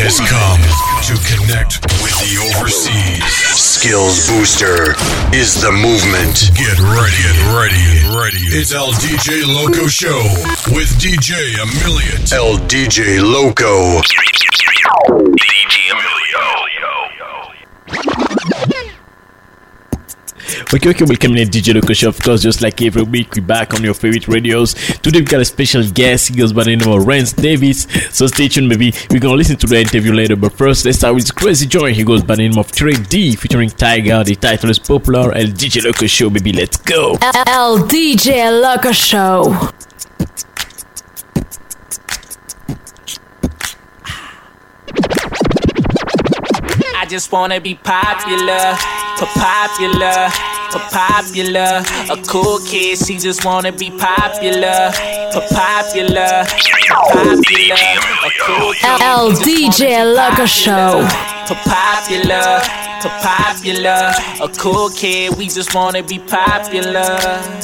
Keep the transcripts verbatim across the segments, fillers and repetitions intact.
has come to connect with the overseas. Skills Booster is the movement. Get ready, get ready, get ready. It's El D J Loco Show with D J Emilio. El D J Loco. D J Emilio. Okay, okay, welcome in D J Loco Show. Of course, just like every week, we're back on your favorite radios. Today, we got a special guest. He goes by the name of Rance Davis. So stay tuned, maybe we're gonna listen to the interview later. But first, let's start with Crazy Joy. He goes by the name of Trey D, featuring Tiger. The title is popular. El D J Loco Show, baby. Let's go. El D J Loco Show. I just wanna be popular, popular, popular. A cool kid, she just wanna be popular, popular, popular. A cool kid, El D J Loco Show. Popular, popular. A cool kid, we just wanna be popular,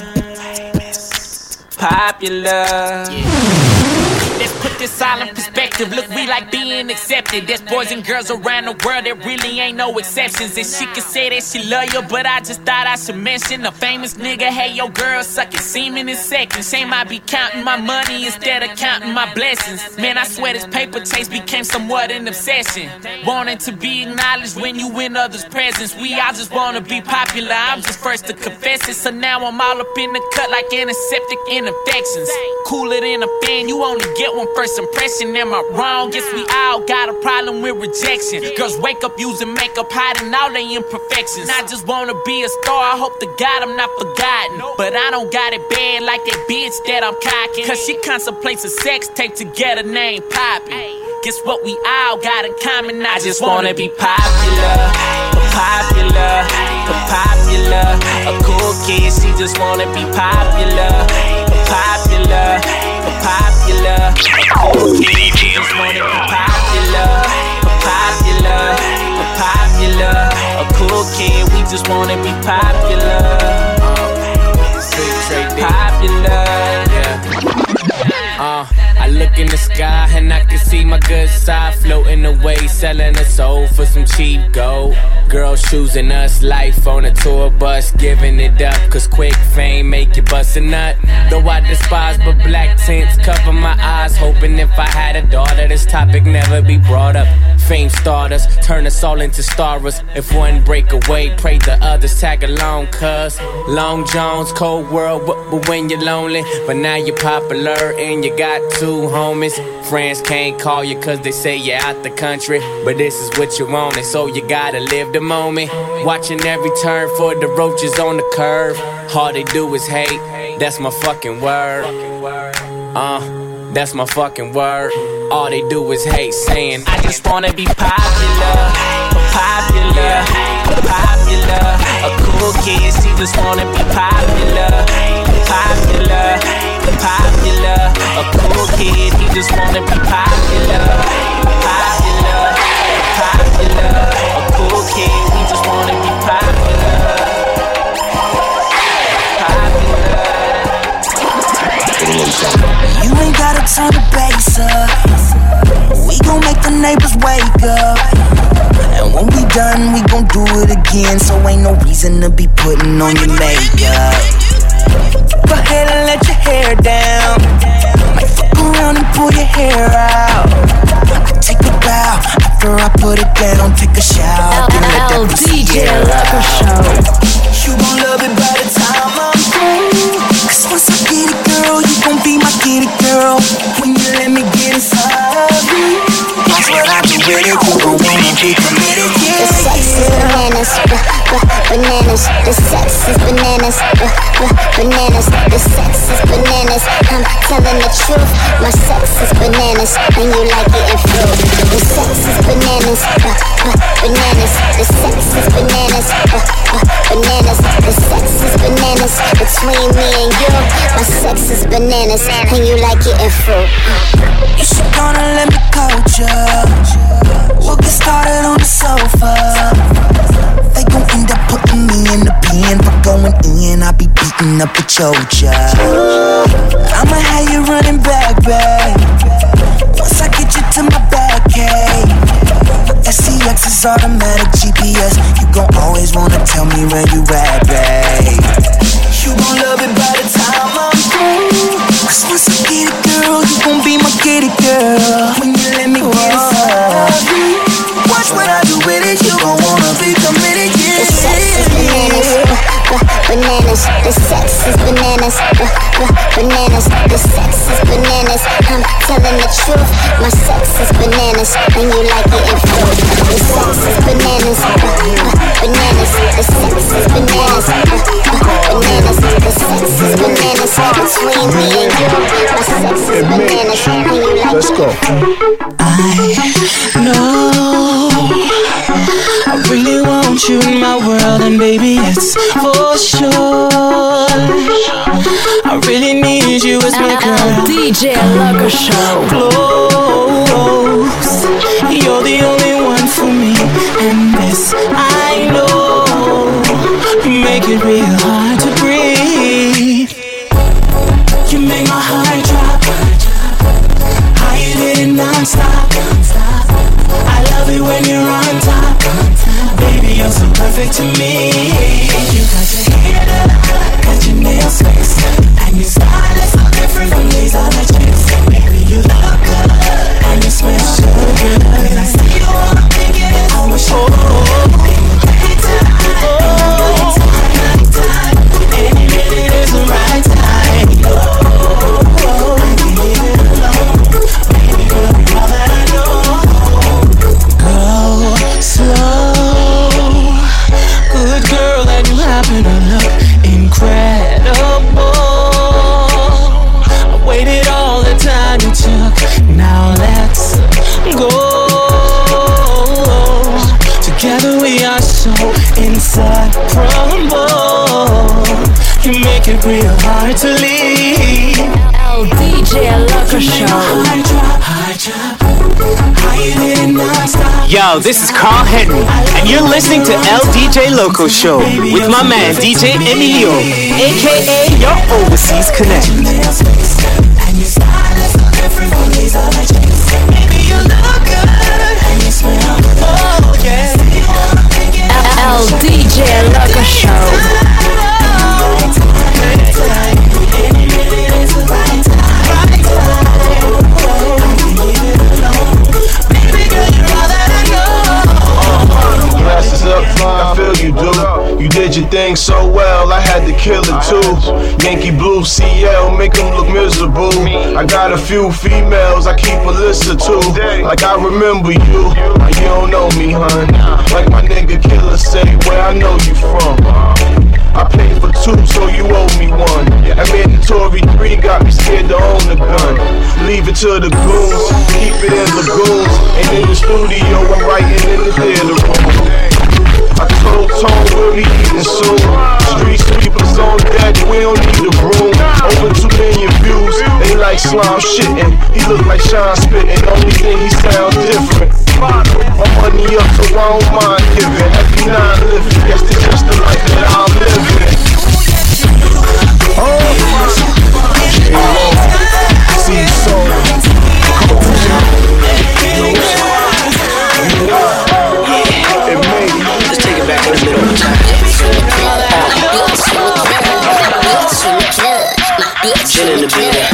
popular. Let's put this all in perspective. Look, we like being accepted. There's boys and girls around the world, there really ain't no exceptions. And she can say that she love you, but I just thought I should mention a famous nigga. Hey, yo, girl, sucking semen in seconds. Shame I be counting my money instead of counting my blessings. Man, I swear this paper chase became somewhat an obsession. Wanting to be acknowledged when you win others' presence. We all just wanna be popular. I'm just first to confess it. So now I'm all up in the cut like antiseptic infections. Cooler than a fan, you only get one first impression. Am I wrong? Guess we all got a problem with rejection. Girls wake up using makeup, hiding all their imperfections. I just wanna be a star, I hope to God I'm not forgotten. But I don't got it bad like that bitch that I'm cocking. Cause she contemplates a sex tape to get her name poppin'. Guess what we all got in common? I just wanna be popular, popular, popular. A cool kid, she just wanna be popular, popular, popular. A cool kid, she just wanna be popular, popular, popular. A cool kid, we just wanna be popular, popular. Uh, I look in the sky and I can see my good side floating away, selling a soul for some cheap gold. Girls choosing us, life on a tour bus, giving it up, cause quick fame make you bust a nut. Though I despise, but black tints cover my eyes, hoping if I had a daughter, this topic never be brought up. Fame starters, turn us all into stars. If one break away, pray the others tag along, cuz Long Jones, cold world, but, but when you're lonely. But now you're popular and you got two homies. Friends can't call you cause they say you're out the country, but this is what you wanted, so you gotta live the moment. Watching every turn for the roaches on the curve. All they do is hate, that's my fucking word. Uh, that's my fucking word. All they do is hate, saying I just wanna be popular, popular, popular. A cool kid, she just wanna be popular, popular, popular. A cool kid, he just wanna be popular, popular, popular. A cool kid, he just wanna be popular, popular. You ain't gotta turn the bass up. We gon' make the neighbors wake up. And when we done, we gon' do it again. So ain't no reason to be putting on your makeup. Go ahead and let your hair down. Might fuck around and pull your hair out. I take a bow after I put it down. Take a shower, then let that D J Loco Show. You gon' love it by the time I'm through. Cause once I get it, girl, you gon' be my get it, girl. When you let me get inside of you, that's what I do with it. You gon' wanna be committed, yeah. The sex is bananas, b- b- bananas. The sex is bananas, b- b- bananas. The sex is bananas. I'm telling the truth. My sex is bananas, and you like it in fruit. The sex is bananas, b- b- bananas. The sex is bananas, b- b- bananas. The sex is bananas between me and you. My sex is bananas, and you like it in fruit. You should gonna let me coach ya. We'll get started on the sofa. They gon' end up putting me in the pen for going in. I'll be beating up a chocha. I'ma have you running back, back. Once I get you to my back, hey. is automatic G P S. You gon' always wanna tell me where you at, babe. You gon' love it by the time I'm through. Cause once I get it, girl, you gon' be my kitty girl. When you let me get inside of you, watch what I do with it. You gon' wanna be committed, yeah. The sex is bananas, uh, uh, bananas. The sex is bananas, uh, uh, bananas. The sex is bananas. I'm telling the truth. My sex is bananas, and you like it in fruit. The sex is bananas, uh, uh, bananas. The sex is bananas, uh, uh, bananas. The sex is bananas between me and you. My sex is bananas, and you like it. Let's go. I know I really want you in my world, and baby, it's for sure. I really need you as my girl. D J Loco Show. Close, you're the only one for me, and this I know. You make it real hard to breathe. You make my heart drop. How you did it non-stop. I love it when you're on top. Baby, you're so perfect to me. You got your hair, got your nails fixed, and your style is so different from these other chicks. Baby, you look good, and you smell so good. When I see you, all I'm thinking is I wish you would. Anytime, anytime, any minute is the right time. Oh, I can leave it alone. Baby, girl, you're all that I know. Go slow, good girl, and you happen to look incredible. I waited all the time you took. Now let's go. Together we are so inseparable. You make it real hard to leave. El D J Loco Show. Yo, this is Carl Henry, and you're listening to El D J Loco Show with my man D J Emilio, aka your Overseas Connect. El D J Loco Show. I feel you do. You did your thing so well, I had to kill it too. Yankee Blue C L, make them look miserable. I got a few females, I keep a list of two. Like I remember you, you don't know me, hun. Like my nigga Killer say, where I know you from. I paid for two, so you owe me one. That mandatory three got me scared to own the gun. Leave it to the goons, keep it in lagoons. And in the studio, I'm writing in the theater room. I told Tone we'll be eating soon. Street sweepers on deck, we don't need a broom. Over two million views, they like slime shitting. He look like Sean spitting, only thing he sound different. My money up, so I don't mind giving. Every nine living, guess it's just the life that I'm living. Oh, see you soon. Let's take it back in the middle of time. Chill in the building.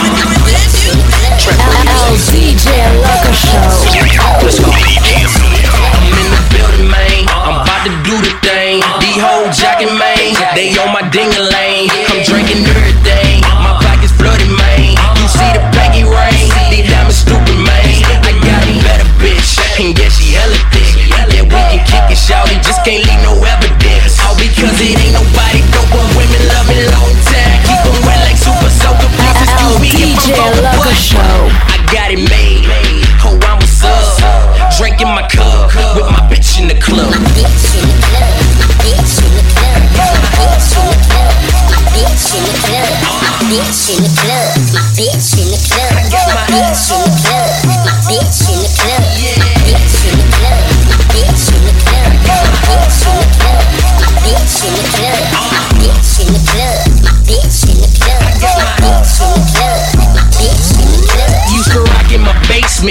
El D J Loco Show. Let's go. I'm in the building, man. I'm about to do the thing. These hoes jacking, man. They on my ding-a-lane. I'm drinking everything. My pocket's flooded, man. You see the baggy rain. These diamonds stupid, man. I got a better bitch. And yeah, she hella thick. Yeah, we can kick it, shawty. Just can't leave no evidence. All because it ain't nobody dope, but women love me long time. Keep them wet like super soaker. Please excuse me if I'm going Loco Show. I got it made. Oh, I'm a sub. Drinking my cup with my bitch in the club. My bitch in the club. My bitch in the club. My bitch in the club. My bitch in the club. My bitch in the club. My bitch in the club. My bitch in the club. My bitch in the club. My bitch in the club. My bitch in the club. My bitch in the club. My bitch in the club. My bitch in the club. My bitch in the club. My bitch in the club. Used to rock in my basement.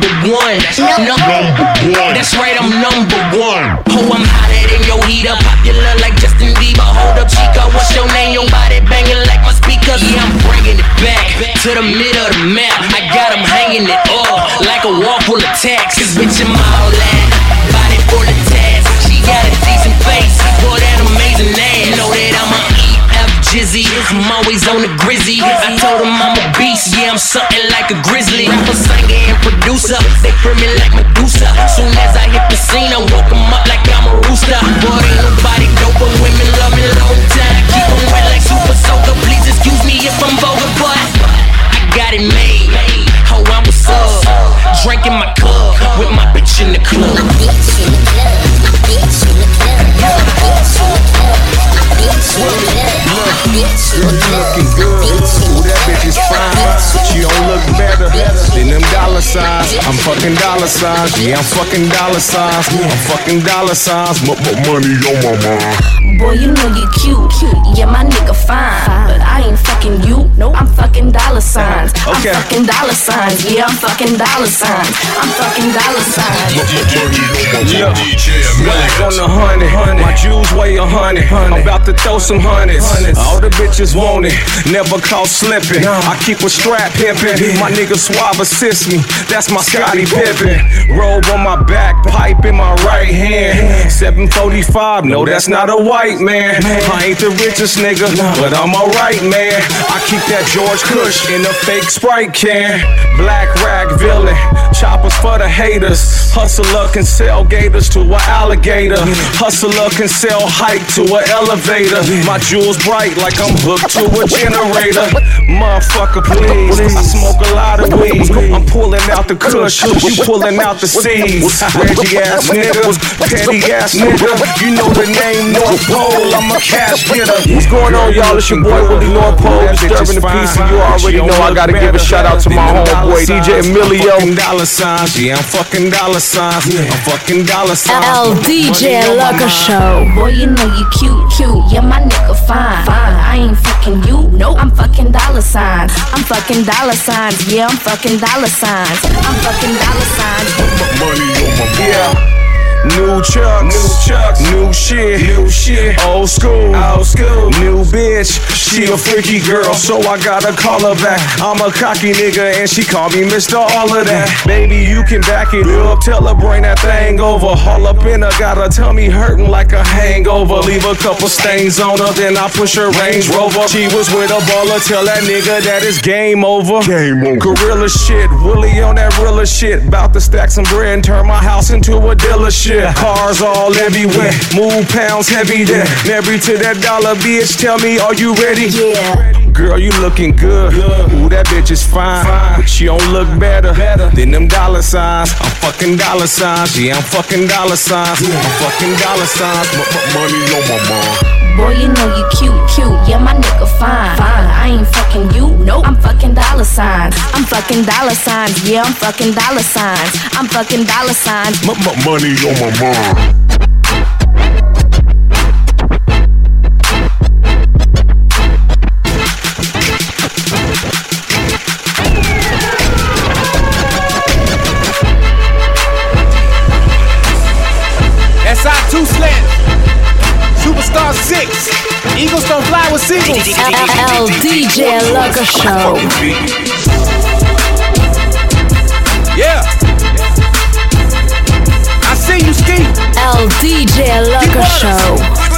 number one. Number one. That's right, I'm number one. Oh, I'm hotter than your heater, popular like Justin Bieber. Hold up, Chica, what's your name? Your body banging like my speakers. Yeah, I'm bringing it back to the middle of the map. I got them hanging it up like a wall full of tax. Cause bitch, I'm all that body full of tats. She got a decent face for that amazing ass. Know that I'm a E F Jizzy. I'm always on the grizzy. I told them I'm a beast. Yeah, I'm something like a grizzly. Rapper, singer, and producer. They feel me like Medusa. Soon as I hit the scene, I woke them up like I'm a rooster. Boy, ain't nobody dope, but women love me long time. Keep them wet like super soaker. Please excuse me if I'm vulgar, but I got it made. Oh, I'm what's up. Drinking my cup with my bitch in the club. My bitch in the club. My bitch in the club. My bitch in the club. My bitch in the club. My bitch in the club. Girl, you looking good. Ooh, that bitch is fine. But you don't look better than them dollar signs. I'm fucking dollar signs. Yeah, I'm fucking dollar signs. I'm fucking dollar signs. M- m- money on my mind. Boy, you know you cute. Yeah, my nigga fine. But I ain't fucking you. No, I'm fucking dollar signs. Okay. I'm fucking dollar signs. Yeah, I'm fucking dollar signs. I'm fucking dollar signs. Yeah, black on the honey. My jewels weigh a hundred. I'm about to throw some hundreds. All the bitches want it. Never caught slipping. I keep a strap pimpin'. My nigga Suave assist me. That's my Scottie Pippen. Robe on my back, pipe in my right hand. seven forty-five, no, that's not a white man. I ain't the richest nigga, but I'm alright, man. I keep that George Kush in a fake Sprite can. Black rag villain, choppers for the haters. Hustler can sell gators to an alligator. Hustler can sell hype to an elevator. My jewels bright like I'm hooked to a generator. Motherfucker, please, I smoke a lot of weed. I'm pulling out the kush, you pulling out the seeds. Reggie ass nigga, petty ass nigga. You know the name North Pole, I'm a cash getter. What's going on, y'all? It's your boy Willie North Pole, disturbing the peace, and you already know I gotta give a shout out to my homeboy D J Emilio. Dollar signs, yeah, I'm fucking dollar signs. I'm fucking dollar signs. L D J Lucker Show. Boy, you know you cute, cute. Yeah, my nigga fine, fine. I ain't fucking you. No, I'm fucking dollar signs. I'm fucking dollar signs. Yeah, I'm fucking dollar signs. I'm fucking dollar signs. Money on my mind. Yeah. New chucks, new chucks, new shit, new shit, old school, old school, new bitch. She a freaky girl, so I gotta call her back. I'm a cocky nigga and she call me Mister All of That. Baby, you can back it up, tell her bring that thing over. All up in her, got her tummy hurting like a hangover. Leave a couple stains on her, then I push her Range Rover. She was with a baller, tell that nigga that it's game over. Game over. Gorilla shit, Willie on that realer shit. Bout to stack some bread and turn my house into a dealership. Cars all everywhere, move pounds heavy there. Married to that dollar bitch, tell me, are you ready? Yeah. Girl, you looking good. Ooh, that bitch is fine, but she don't look better than them dollar signs. I'm fucking dollar signs, yeah, I'm fucking dollar signs. I'm fucking dollar signs, money on my mind. Boy, you know you cute, cute. Yeah, my nigga fine, fine. I ain't fucking you. No, I'm fucking dollar signs. I'm fucking dollar signs. Yeah, I'm fucking dollar signs. I'm fucking dollar signs. M- m- money on my mind. S I two slant. Superstar six. Eagles don't fly with seagulls. L D J Lucker Show. Yeah. I see you, Ski. L D J Lucker Show.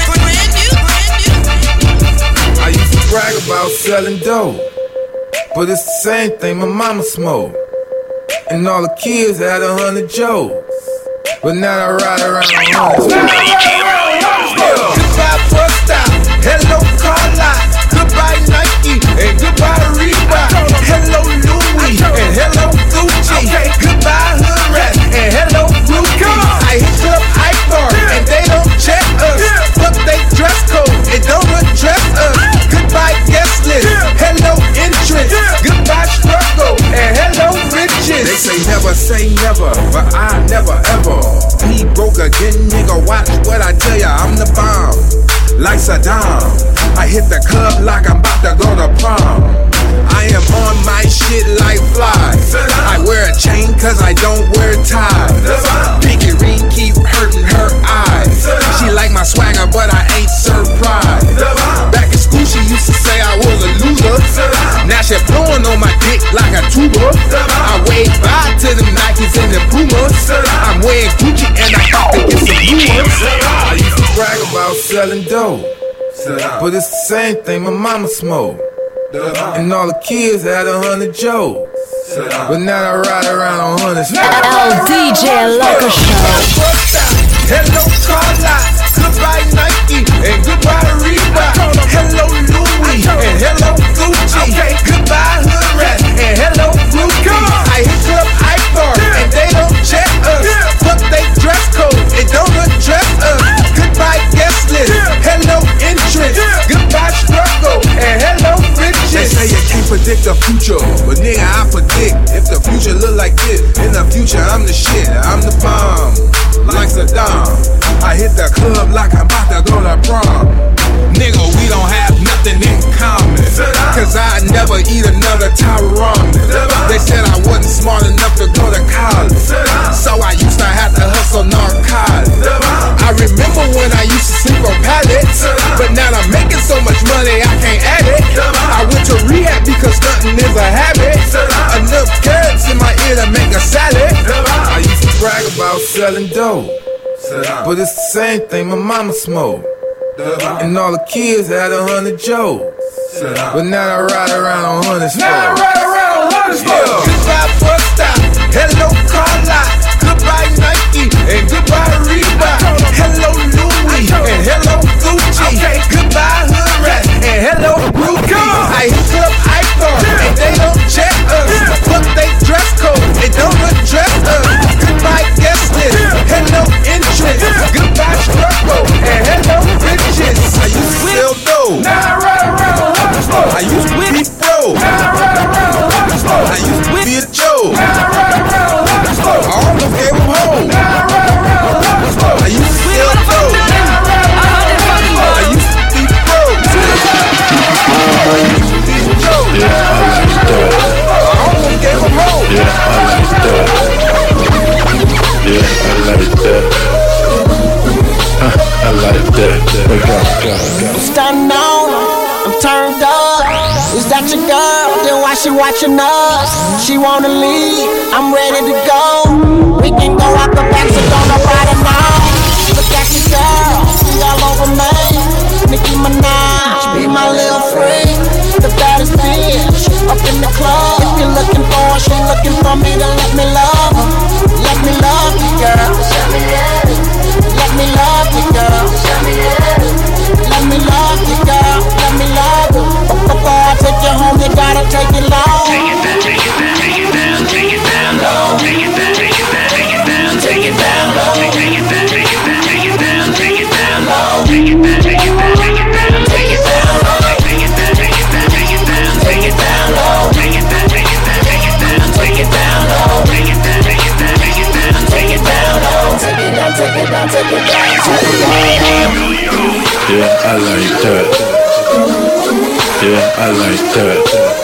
I used to brag about selling dope, but it's the same thing my mama smoked. And all the kids had a hundred jokes, but now I ride around a hundred. Goodbye bus stop, hello car lot, goodbye Nike, and goodbye Reebok, hello Louis, and hello Gucci, goodbye hood rat, and hello Ruby. I hit Club Icon, and they don't check us, but they dress code, and don't address us. Goodbye guest list, hello interest, goodbye struggle, and hello riches. They say never say never, but I never ever be broke again, nigga. Watch what I tell ya, I'm the bomb. Like Saddam, I hit the club like I'm about to go to prom. I am on my shit like flies. I wear a chain cause I don't wear ties. Pinky ring keep hurting her eyes. She like my swagger but I ain't surprised. Back in school she used to say I was a loser. Now she blowing on my dick like a tuba. I wave bye to them Nikes and the Pumas. I'm wearing Gucci and I got to get some rumors. I used to brag about selling dope, but it's the same thing my mama smoked. And all the kids had a hundred jokes, but now I ride around on hundreds. L D J Loco Show. Hello Carla, goodbye Nike, and goodbye Reebok. Hello Louis, and hello Gucci. Goodbye Hood Rat, and hello Gucci. I hit Club Icor, and they don't check us. Fuck they dress code, it don't address us. Goodbye guest list, hello interest. Goodbye struggle, and hello riches. They say you can't predict the future, but nigga I predict. If the future look like this, in the future I'm the shit. I'm the bomb, like Saddam. I hit the club like I'm about to go to prom. Nigga, we don't have nothing in common, cause I never eat another Tyrone. They said I wasn't smart enough to go to college, so I used to have to hustle narcotics. I remember when I used to sleep on pallets, but now I'm making so much money I can't add it. I went to rehab because nothing is a habit. Enough carrots in my ear to make a salad. I used to brag about selling dope, but it's the same thing my mama smoked. And all the kids had a hundred jokes, but now I ride around on hundreds. Now I ride around on hundreds. Goodbye bus stop, hello Carla, goodbye Nike, and goodbye Reebok. Hello Louis, and hello Gucci. Goodbye Hood Rat, and hello Gucci. I hit Club Icor, and they don't check us. Fuck they dress code, it don't address us. Goodbye guest list, hello interest. Goodbye struggle, and hello riches. I used to sell dope, now I ride around on hundreds. I used to be broke, now I ride around on hundreds. I used to be a joke, now I ride around on hundreds. I almost gave them home, now I ride around on hundreds. I used to sell dope, now I ride around on hundreds. I used to be broke, I used to be a joke, now I ride around on hundreds. I almost gave them home, yeah, I like that. Yeah, I like that. I like that. I'm stunning on her, I'm turned up. Is that your girl? Then why she watching us? She wanna leave, I'm ready to go. We can go out the back, so don't nobody know. Look at your girl, she all over me. Nicki Minaj, be my little freak. The baddest bitch, up in the club. If you're looking for her, she looking for me, then let me love her. Let me love you, girl. Let me love you, girl. Let me love you, girl. Let me love you. Before I take you home, you gotta take it low. Take it down, take it down, take it down, take it down low. Take it down, take it down, take it down, take it down low. Take it down, take it down, take it down, take it down low. Take it down, take it down, take it down, take it down low. Take it down, take it down, take it down, take it down low. Take it down, take it down, take it down, take it down low. Take it down, take it down, take it down, take it down low. Take it down, take it down, take it down, take it down. Yeah, I like that. Yeah, I like that.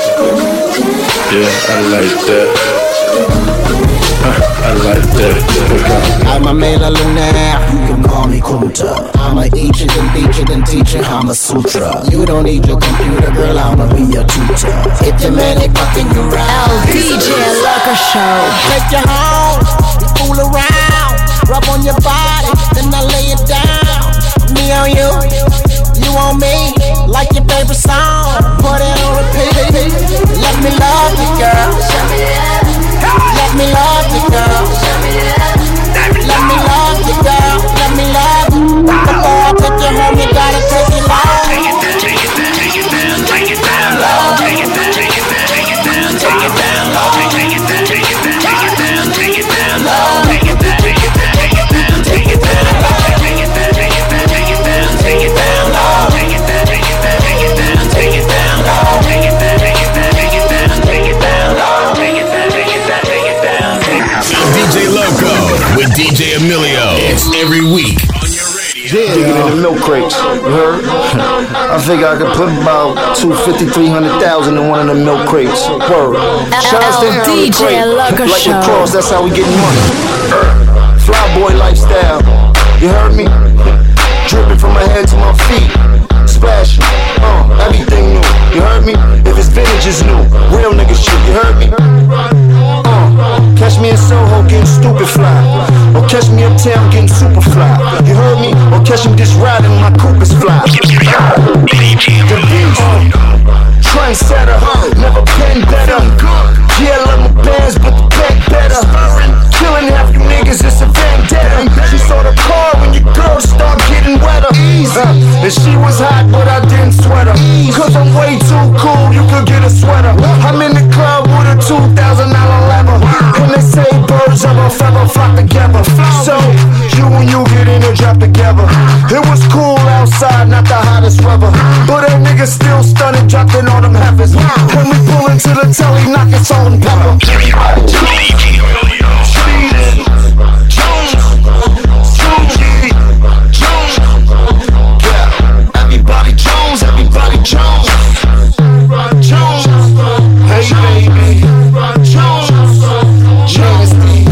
Yeah, I like that. Uh, I like that. I'm a millionaire. You can call me Kunta. I'm a eat it and teach it and teach it Kama Sutra. You don't need your computer, girl. I'ma be your tutor. If your man ain't fucking you right, L D J Loco Show. Take you home, we fool around, rub on your body, then I lay it down. Me on you, you on me, like your favorite song. Put it on repeat. Let me love you, girl. Let me love you, girl. Let me love you, girl. Let me love you. Before I take you home, you gotta take it low. Take it down, take it down, take it down, take it down low. Take it down, take it down, take it down, take it down low. Take it down, take it down, take it down, take it down low. Take it down, take it down, take it down, take it down low. Take it down, take it down, take it down, take it down low. Take it down, take it down, take it down, take it down low. Take it down, take it down, take it down, take it down low. Take it down, take it down, take it down. D J Loco with D J Emilio. It's every week on your radio. Yeah. Digging in the milk crates. You heard? I figure I could put about two fifty, three hundred thousand in one of the milk crates. Word. Shout out to D J Lucker like Show. lacrosse, that's how we getting money. Fly boy lifestyle. You heard me? Dripping from my head to my feet. Splash, uh, everything new. You heard me? If it's vintage, it's new. Real nigga shit, you heard me? Uh, catch me in Soho getting stupid fly. Or catch me uptown getting super fly. You heard me? Or catch me just riding my Cooper's fly. The beast, trendsetter, never been better. Yeah, I love my bands, but the bank better. Killing half you niggas, it's a vendetta. She saw the car when your girls start getting wetter. Uh, and she was hot, but I didn't sweat her. Cause I'm way too cool, you could get a sweater. I'm in the club with a two thousand dollar lever. And they say birds of a feather flock together. So, you and you get in and drop together. It was cool outside, not the hottest weather. But that nigga still stunning, dropped in all them heifers. When we pull into the telly, knock it salt and pepper. Everybody Jones, everybody Jones. Jones, hey baby. Jones, Nasty.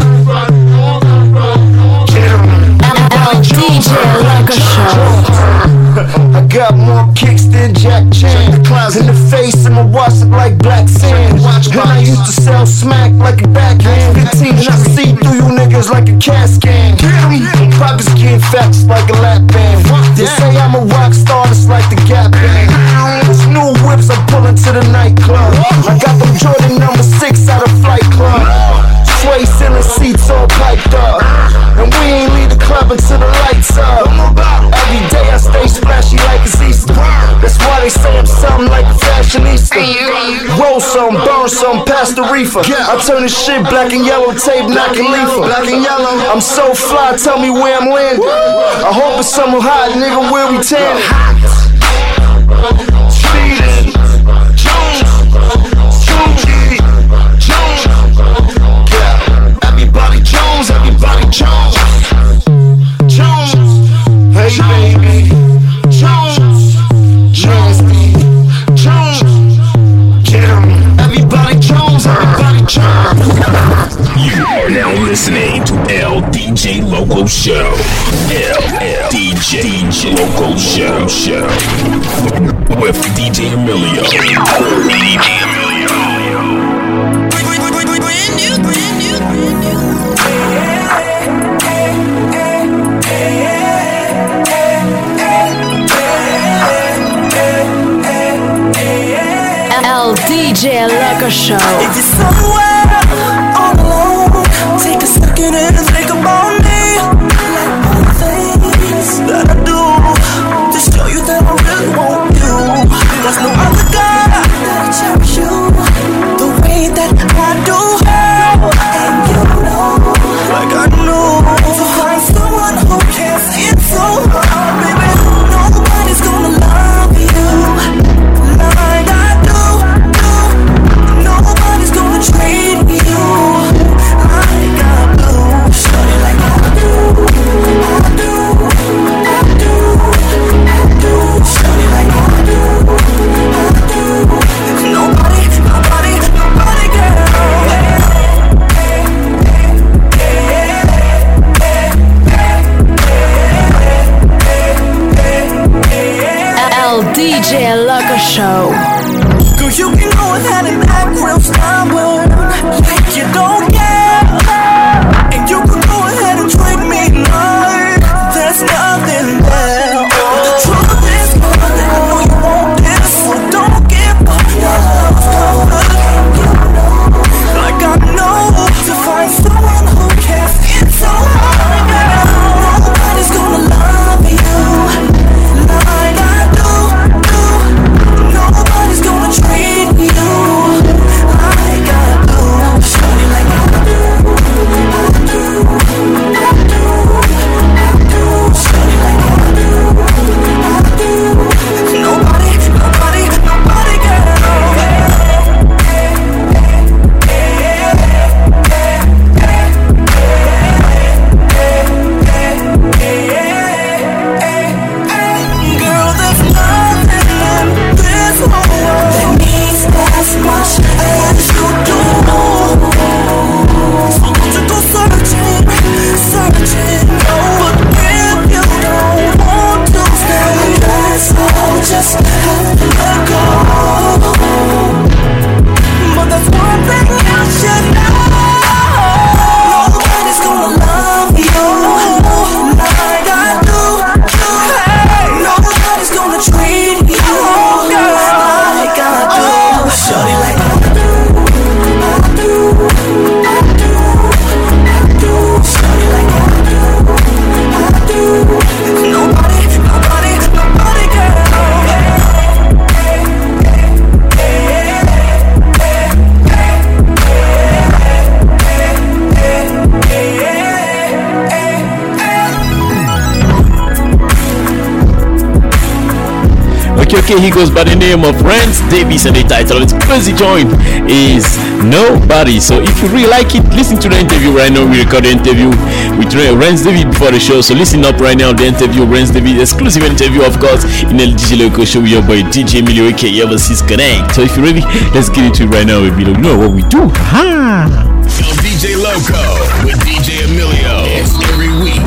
D J Lucker Show. I got more kicks than Jack Chan. In the face and my watch look like black sand. And I used to sell smack like a backhand. fifteen and I see through you niggas like a cat scan. Pockets getting facts like a lap band. They say I'm a rock star, it's like the Gap band. Those new whips I'm pulling to the nightclub. I got them Jordan number six out of Flight Club. Sway ceiling seats all piped up. And we ain't leave the club until the lights up. Every day I stay splashy like it's Easter. That's why they say I'm something like a fashionista. Roll some, burn some, pass the reefer. I turn this shit black and yellow, tape knocking leafer. Black and yellow, I'm so fly, tell me where I'm landing. I hope it's somewhere hot, nigga, where we tanning. Speeding, Jones, Jones, Jones. Yeah, everybody Jones, everybody Jones. Jones, hey baby. Jones, Nasty. Jones, get him. Everybody Jones, everybody Jones. You are now listening to L D J Loco Show. L L D J D J Loco Show Show with D J Emilio. D J Emilio. Brand new, brand new, brand new. L D J Lucker Show. If you're somewhere all alone, take a second and think about me. Like all the things that I do to show you that I really want you. There's no other guy that cherish you the way that I do. And you know, like I know, to find someone who cares it's so hard, baby. Nobody's gonna love you like I do. Nobody's gonna treat you like I do. Shorty like I do, I do, I do, I do. Shorty like I do, I do. Nobody, nobody, nobody, girl. L D J Lucker Show. Girl, you can go ahead and act real stubborn, like you don't care. And you can go ahead and treat me like there's nothing there. The truth is, I know you want this, so don't give up your love. Like I know, to find someone who cares, it's so hard. Nobody's gonna love you like I do, do. Nobody's gonna treat you okay, he goes by the name of Rance Davis, and the title of his crazy joint is Nobody. So if you really like it, listen to the interview right now. We record the interview with Rance Davis before the show, so listen up right now. The interview, Rance Davis, exclusive interview, of course, in the D J Loco Show with your boy D J Emilio, aka Overseas Connect. So if you're ready, let's get into it right now. We don't know what we do. Ha! El D J Loco with D J Emilio every week.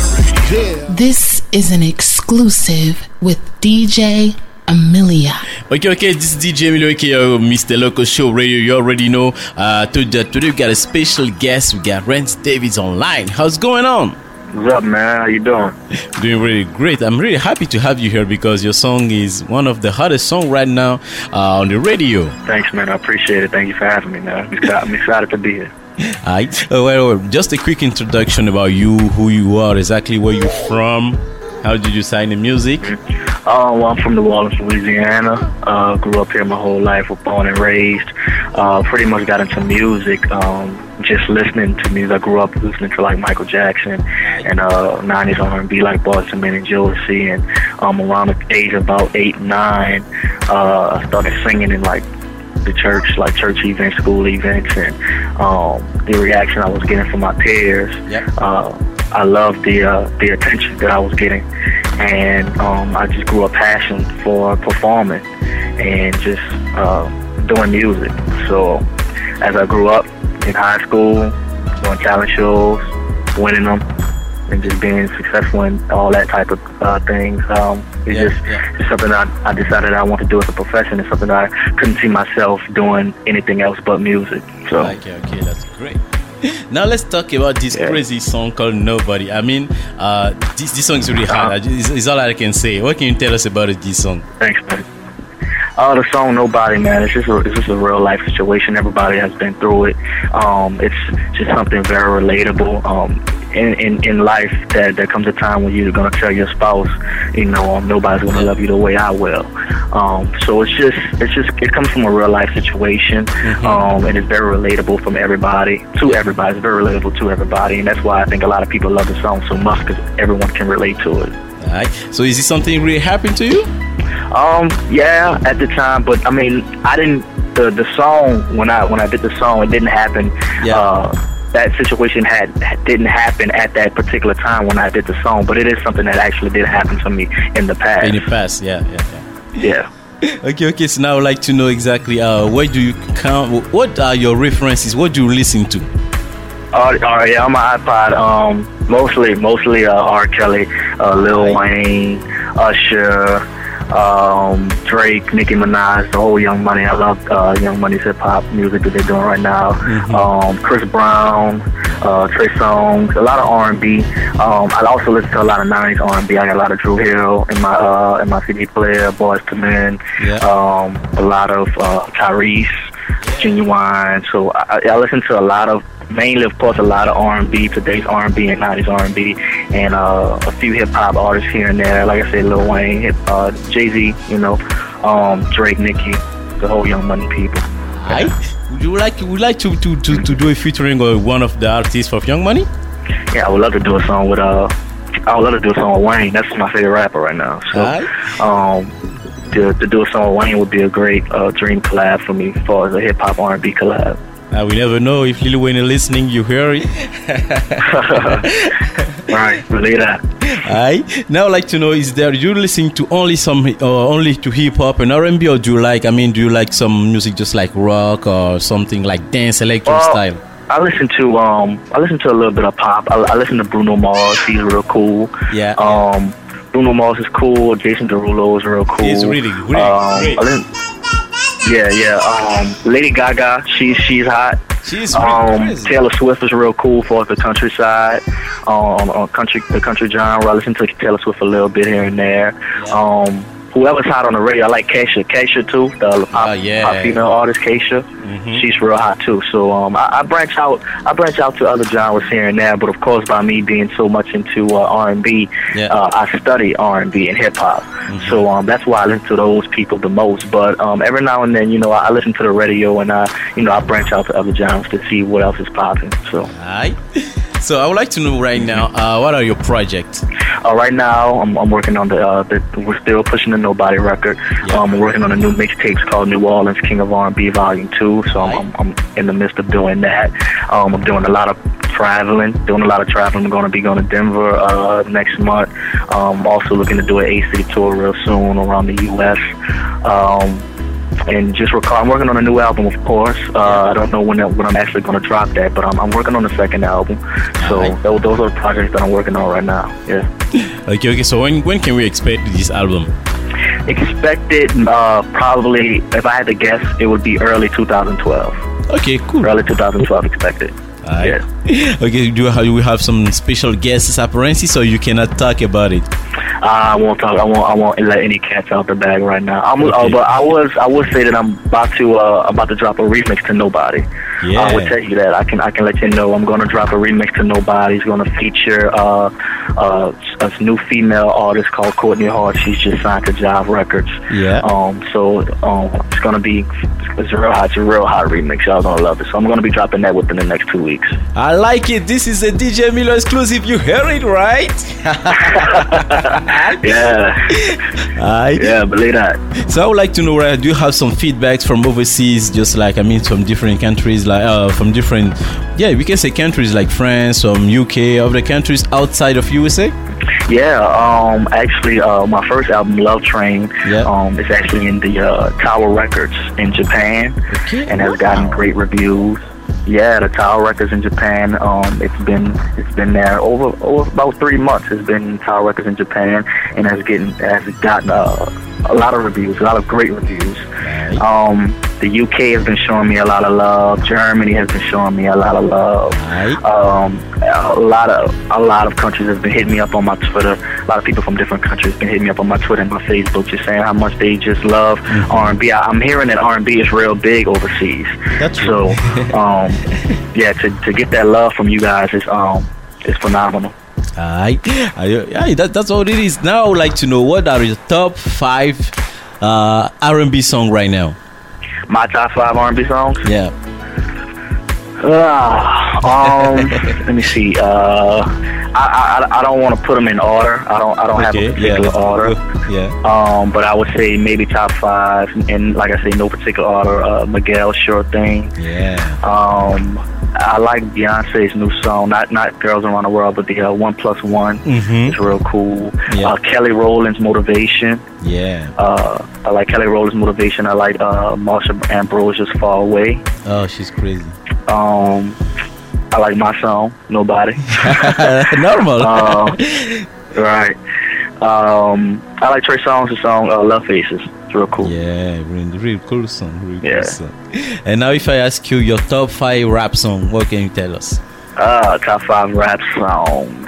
This is an exclusive with D J Amelia. Okay, okay, this is D J Emilio, aka Mister Loco Show Radio. You already know. Uh, today, today we got a special guest. We got Rance Davis online. How's it going on? What's up, man? How you doing? Doing really great. I'm really happy to have you here because your song is one of the hottest songs right now uh, on the radio. Thanks, man. I appreciate it. Thank you for having me, man. I'm excited, I'm excited to be here. Alright. Uh, well, well, just a quick introduction about you, who you are, exactly where you're from. How did you sign the music? Oh, well, I'm from New Orleans, Louisiana. Uh, grew up here my whole life. Was born and raised. Uh, pretty much got into music. Um, just listening to music. I grew up listening to like Michael Jackson and uh, nineties R and B like Boyz two Men and Josie. And um, around the age of about eight, nine, uh, I started singing in like the church, like church events, school events, and um, the reaction I was getting from my peers. Yep. Uh, I loved the uh, the attention that I was getting, and um, I just grew a passion for performing and just uh, doing music. So as I grew up in high school, doing talent shows, winning them, and just being successful in all that type of uh, things, um, it's yeah, just, yeah. just something I, I decided I want to do as a profession. It's something that I couldn't see myself doing anything else but music. So okay, okay, that's great. Now let's talk about this yeah. crazy song called Nobody. I mean, uh, this this song is really hard. Uh-huh. It's, it's all I can say. What can you tell us about it, this song? Thanks, man. Oh, the song Nobody, man, it's just a, it's just a real life situation. Everybody has been through it. Um, it's just something very relatable. Um, in, in, in life, that there comes a time when you're gonna tell your spouse, you know, um, nobody's gonna love you the way I will. Um, so it's just, it's just, it comes from a real life situation, mm-hmm. um, and it's very relatable from everybody to everybody. It's very relatable to everybody, and that's why I think a lot of people love the song so much, because everyone can relate to it. All right. So is this something really happened to you? Um, yeah, at the time, but I mean, I didn't. The the song when I when I did the song, it didn't happen. Yeah. Uh, that situation had didn't happen at that particular time when I did the song, but it is something that actually did happen to me in the past. In the past, yeah, yeah, yeah. Yeah. Okay, okay. So now I'd like to know exactly uh, where do you count? What are your references? What do you listen to? Oh, uh, yeah, on my iPod, um, mostly, mostly uh, R. Kelly, uh, Lil Wayne, Usher, um, Drake, Nicki Minaj, the whole Young Money. I love uh, Young Money's hip hop music that they're doing right now. Mm-hmm. Um, Chris Brown, uh, Trey Songz, a lot of R and B. Um, I also listen to a lot of nineties R and B. I got a lot of Drew Hill in my uh, in my C D player, Boyz two Men. Yeah. Um, a lot of uh, Tyrese, Genuine. So I, I listen to a lot of. Mainly, of course, a lot of R and B, today's R and B and nineties R and B, and uh, a few hip-hop artists here and there. Like I said, Lil Wayne, hip, uh, Jay-Z, you know, um, Drake, Nicki, the whole Young Money people. Right. Would you like, would you like to, to, to, to do a featuring with one of the artists of Young Money? Yeah, I would love to do a song with, uh, I would love to do a song with Wayne. That's my favorite rapper right now. So, right. um, to, to do a song with Wayne would be a great uh, dream collab for me, as far as a hip-hop R and B collab. Uh, we never know if Lil Wayne is listening. You hear it. Right, believe that. Alright. Now, I'd like to know: is there you listening to only some, uh, only to hip hop and R and B, or do you like? I mean, do you like some music just like rock or something like dance, electro well, style? I listen to um, I listen to a little bit of pop. I, I listen to Bruno Mars. He's real cool. Yeah. Um, Bruno Mars is cool. Jason Derulo is real cool. He's really, really um, great. I listen, Yeah, yeah. Um, Lady Gaga, she's she's hot. She's um, crazy. Taylor Swift is real cool for the countryside. Um, on country the country genre, I listen to Taylor Swift a little bit here and there. Yeah. Um, whoever's hot on the radio, I like Keisha. Keisha too, the pop, uh, yeah. pop female artist Keisha. Mm-hmm. She's real hot too. So um, I, I branch out. I branch out to other genres here and there. But of course, by me being so much into uh, R and B, yeah. uh, I study R and B and hip hop. Mm-hmm. So um, that's why I listen to those people the most. But um, every now and then, you know, I, I listen to the radio and I, you know, I branch out to other genres to see what else is popping. So. Alright. So I would like to know right now, uh, what are your projects? Uh, right now, I'm, I'm working on the, uh, the. We're still pushing the Nobody record. Yeah. Um, we're working on a new mixtape called New Orleans King of R and B Volume Two. So I'm, I'm, I'm in the midst of doing that. Um, I'm doing a lot of traveling. Doing a lot of traveling. I'm going to be going to Denver uh, next month. Um, also looking to do an A C tour real soon around the U S Um, and just record. I'm working on a new album, of course. Uh, I don't know when when I'm actually going to drop that, but I'm, I'm working on the second album. So right. those, those are the projects that I'm working on right now. Yeah. Okay, okay. So when when can we expect this album? Expected uh, probably, if I had to guess, it would be early twenty twelve. Okay, cool. Early twenty twelve expected. Right. Yeah. Okay, do you have, we have some special guests apparently, so you cannot talk about it? Uh, I won't talk. I won't. I won't let any cats out the bag right now. I'm, Okay. uh, but I was. I would say that I'm about to. Uh, about to drop a remix to Nobody. Yeah. I would tell you that. I can. I can let you know. I'm going to drop a remix to Nobody. It's going to feature uh, uh, a new female artist called Courtney Hart. She's just signed to Jive Records. Yeah. Um. So um, it's going to be. It's a real hot. It's a real hot remix. Y'all gonna love it. So I'm going to be dropping that within the next two weeks. I like it. This is a D J Milo exclusive. You heard it right? Yeah. Aye. Yeah, believe that. So I would like to know, right, do you have some feedbacks from overseas, just like, I mean, from different countries, like uh, from different, yeah, we can say countries like France, from U K, other countries outside of U S A? Yeah, um, actually, uh, my first album, Love Train, Yeah. um, is actually in the uh, Tower Records in Japan, Okay. and has gotten great reviews. Yeah, the Tower Records in Japan. Um, it's been it's been there over over about three months. It's been Tower Records in Japan, and has getting has gotten uh, a lot of reviews, a lot of great reviews. Um, the U K has been showing me a lot of love. Germany has been showing me a lot of love. Um, a lot of a lot of countries have been hitting me up on my Twitter. A lot of people from different countries have been hitting me up on my Twitter and my Facebook, just saying how much they just love Mm-hmm. R and B. I, I'm hearing that R and B is real big overseas. That's so. Um, yeah, to to get that love from you guys is um is phenomenal. Aye. Aye, aye, that, that's all it is. Now I would like to know, what are your top five uh, R and B songs right now? My top five R and B songs. Yeah. Uh, um, let me see. Uh, I I, I don't want to put them in order. I don't I don't Okay, have a yeah, particular let's order. go. Yeah. Um, but I would say maybe top five, and like I say, no particular order. Uh, Miguel, Sure Thing. Yeah. Um, I like Beyonce's new song, not not Girls Around the World, but the uh, One Plus One. Mhm. It's real cool. Yeah. Uh, Kelly Rowland's Motivation. Yeah. Uh, I like Kelly Rowland's Motivation. I like uh, Marsha Ambrosia's Far Away. Oh, she's crazy. Um, I like my song, Nobody. Normal. uh, right. Um, I like Trey Songz' song, uh, Love Faces. It's real cool. Yeah, really, really cool song. Really Yeah. cool song. And now, if I ask you your top five rap song, what can you tell us? Uh, top five rap songs.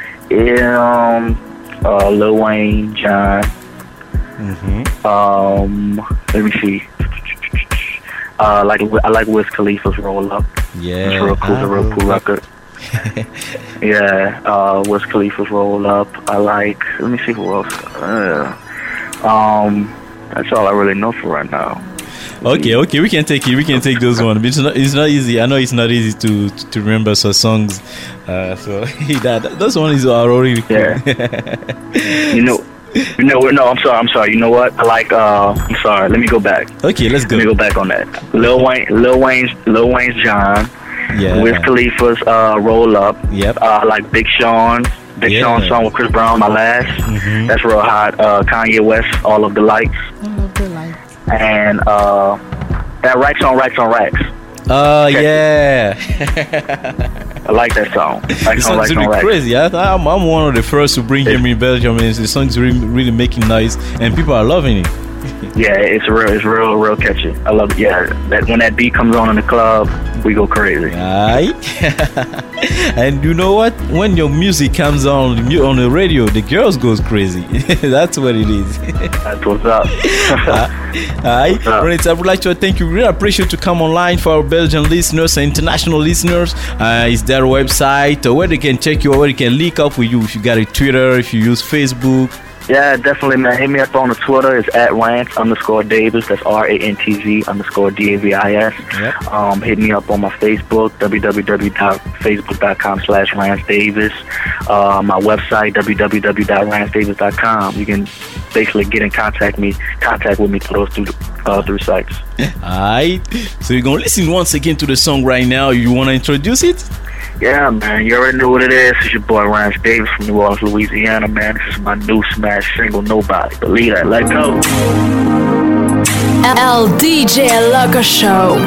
Um, uh, Lil Wayne, John. Mm-hmm. Um, let me see. Uh, like I like Wiz Khalifa's Roll Up. Yeah. It's real cool. It's a real cool record. Yeah, uh, Wiz Khalifa's Roll Up. I like. Let me see who else. Uh, um, that's all I really know for right now. Okay, okay, we can take it. We can take those ones. It's not, it's not easy. I know it's not easy to to, to remember some songs. Uh, so that those ones are already cool. Yeah. You know. You know, no, I'm sorry, I'm sorry. You know what? I like. Uh, I'm sorry. Let me go back. Okay, let's go. Let me go back on that. Lil Wayne, Lil Wayne's, Lil Wayne's John. Yeah. Wiz Khalifa's uh, Roll Up. Yep. Uh, I like Big Sean. Big Yeah. Sean song with Chris Brown, My Last. Mhm. That's real hot. Uh, Kanye West, All of the Lights. All of the lights. And uh, that Racks on Racks on Racks. Oh, yeah. I like that song. The Racks on song's Racks on really Racks. crazy. I, I'm, I'm one of the first to bring him in Belgium, and the song's really, really making noise, and people are loving it. Yeah, it's real, it's real, real catchy. I love it. Yeah, that when that beat comes on in the club, we go crazy. Aye. And you know what? When your music comes on on the radio, the girls goes crazy. That's what it is. That's what's up. Aye. Right, I would like to thank you. Really appreciate to come online for our Belgian listeners and international listeners. Uh, is their website uh, where they can check you, where they can link up with you. If you got a Twitter, if you use Facebook. Yeah, definitely, man. Hit me up on the Twitter. It's at Rance underscore Davis. That's R A N T Z underscore D A V I S. Yep. Um, hit me up on my Facebook, www.facebook.com slash Rance Davis. Uh, my website, w w w dot rance davis dot com. You can basically get in contact me, contact with me through those two, uh, three sites. Alright. So you're gonna listen once again to the song right now. You wanna introduce it? Yeah, man, you already know what it is. It's your boy Rance Davis from New Orleans, Louisiana, man. This is my new smash single, Nobody. Believe that. Let go. L D J Loco Show.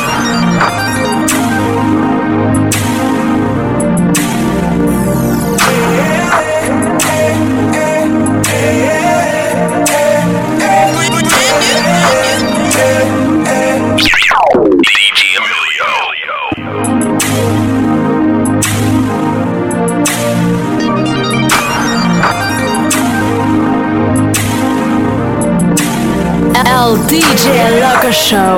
L D J Loco Show.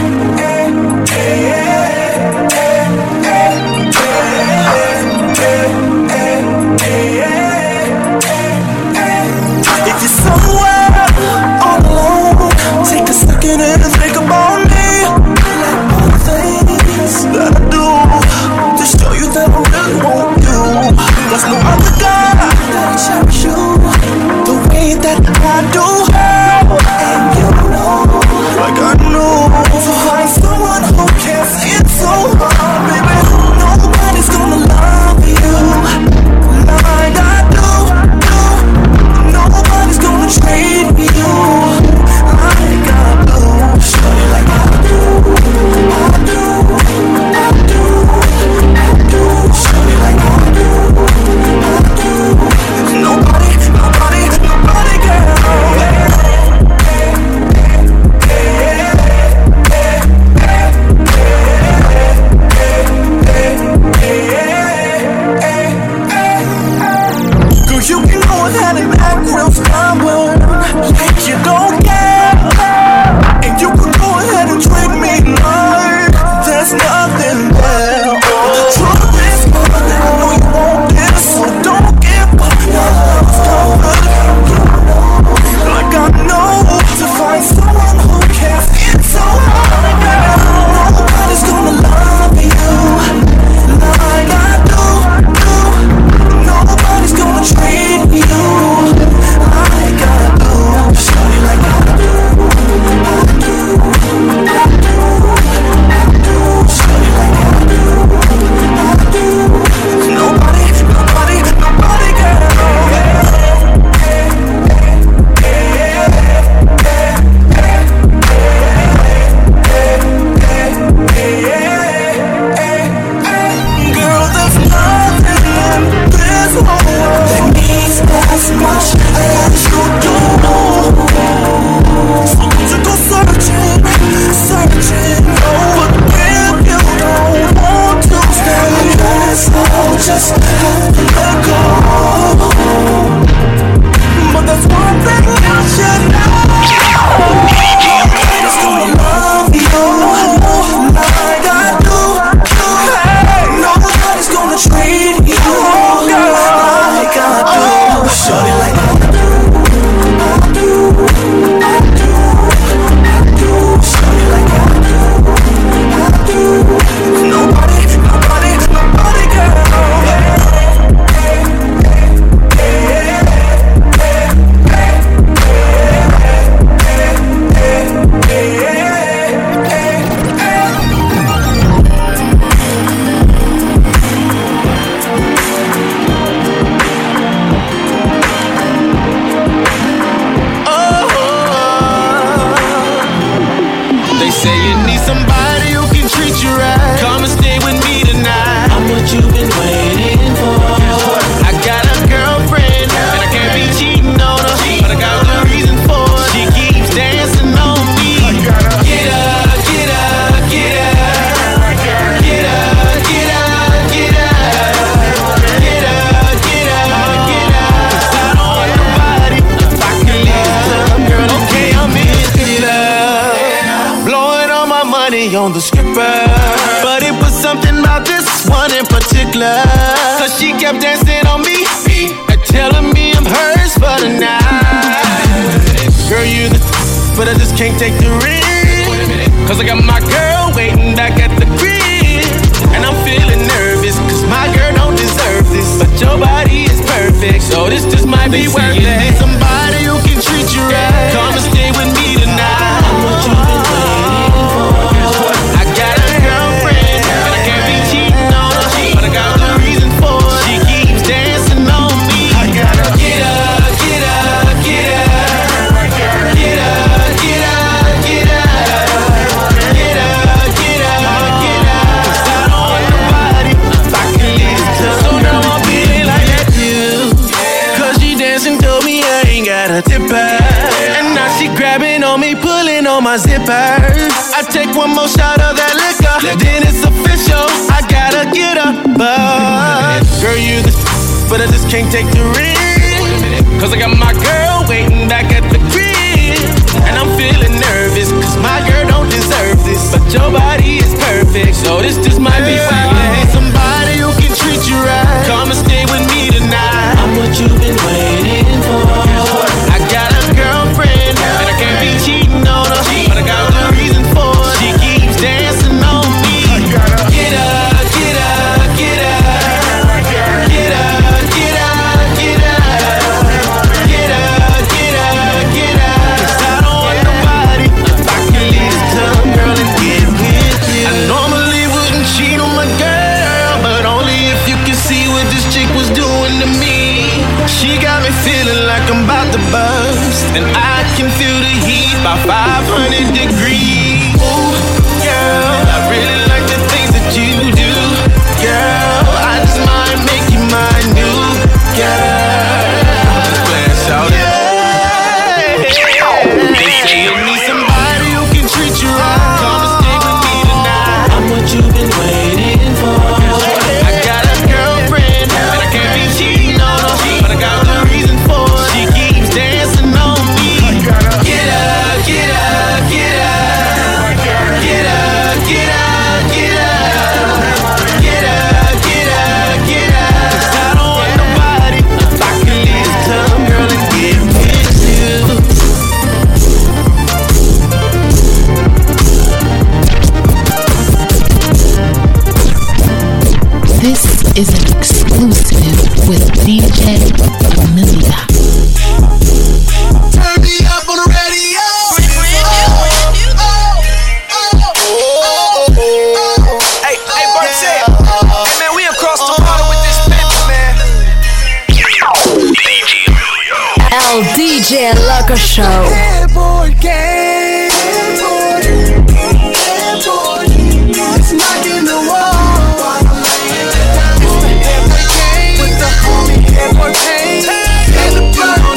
If you're somewhere all alone, take a second and think about me. Like all the things that I do to show you that I really want you. There's no other guy that cherish you the way that I do. And you know, like I know, to find someone who cares, it's so hard, baby. Nobody's gonna love you like I do, do. Nobody's gonna treat you like I do. Show you like I do, I do, I do, I do. Show you like I do, I do. Nobody, nobody, nobody, girl. You can go ahead and act real stubborn, like you don't care. And you can go ahead and treat me like there's nothing there. The truth is, I know you want this, so don't give up. Your love's covered. Like I know, to find someone who cares, it's so hard. Nobody's gonna love you like I do, do. Nobody's gonna treat you like I do. Show you like I do, I do, I do, I do. Show you like I do, I do. Nobody, nobody, nobody, girl. Girl, there's nothing in this whole world that means as much as you do. So to go searching, searching, but if you don't want to stay, I guess I'll just have to let go. But there's one thing you should know. Nobody's gonna love you like I do. Hey, nobody's gonna treat you like I do. Shorty like I do, I do, I do, I do. Shorty like I do, I do. Nobody, nobody, nobody, girl. They say you need somebody who can treat you right. Come and stay with me tonight. I'm what you've been waiting for. I got a girlfriend, and I can't be cheating on her, but I got a good reason for it. She keeps dancing on me. Get up, get up, get up. Get up, get up, get up. Get up, get up, get up. 'Cause I don't want nobody if I can live. Girl, okay, I'm in love. Blowing all my money on the stripper, but it was something about this one in particular. Cause she kept dancing on me and telling me I'm hers for the night. Girl, you the but I just can't take the risk. Cause I got my girl waiting back at the crib. And I'm feeling nervous, cause my girl don't deserve this. But your body is perfect, so this just might be worth it. Somebody who can treat you right. Come and stay with me tonight. I'm what you've been waiting for. I got a girlfriend, and I can't be cheating on her. But I got the reason for it. She keeps dancing on me. I gotta get up, get up, get up. Get up, get up, get up. Get up, get up, get up. Cause I don't want nobody I can leave this time. So now I'm feeling like that too. Cause she dancing told me I ain't got a tipper. And now she grabbing on me, pulling on my zippers. I take one more shot of that liquor, then it's official, I gotta get up. But girl, you the but I just can't take the risk. Cause I got my girl waiting back at the crib. And I'm feeling nervous, cause my girl don't deserve this. But your body is perfect, so this just might be right. Somebody who can treat you right. Come and stay with me tonight. I'm what you've been waiting for. I got a girlfriend, and I can't be cheating on her. But I got the reason for it. She keeps dancing on me. Get up, get up, get up. Get up, get up, get up. Get up, get up, get up. Cause I don't want nobody I can leave this time, girl, and get with you. I normally wouldn't cheat on my girl, but only if you can see what this chick was doing to me. She got me feeling like I'm about to bust, and I can feel the heat by five hundred degrees. Ooh, girl, I really like the things that you do. Girl, I just might make you my new girl. I'm just playing, shout it. They say you need somebody who can treat you right. Come and stay with me tonight. I'm what you've been waiting for. I got a girlfriend, and I can't be cheating on her. But I got the reason for it. She keeps dancing on me. Get up, get up, get up. Get up, get up, get up. Get up, get up, get up. Cause I don't want nobody I can leave this time, girl, and get with you. This is an exclusive with D J Amelia. Turn me up on the radio. Hey, hey, Bartel. Hey, man, we across the water with this paper, man. El D J Loco Show. Airport game. Airport. It's knocking the wall. Airport game with the homie. Airport game. And the blood on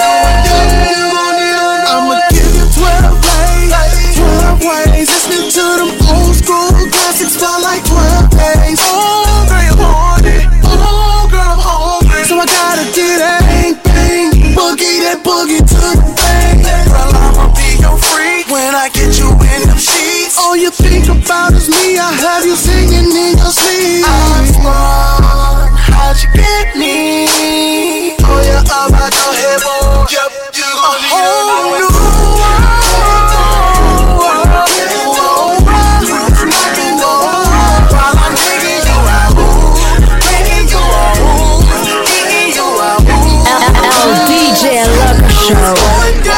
I'ma give you twelve ways. twelve ways. Listening to them old school classics fly like twelve days. Oh, girl, I'm horny. Oh, girl, I'm hungry. So I gotta get a bang, bang. Boogie that boogie to the bang. Girl, I'ma be your freak when I get you in them sheets. All you think about is me. I have you singing in your sleep. I'm smart. How'd you get me? Oh, yeah, I'm out your head, boy. Yep, you gon' need a new D J Loco Show.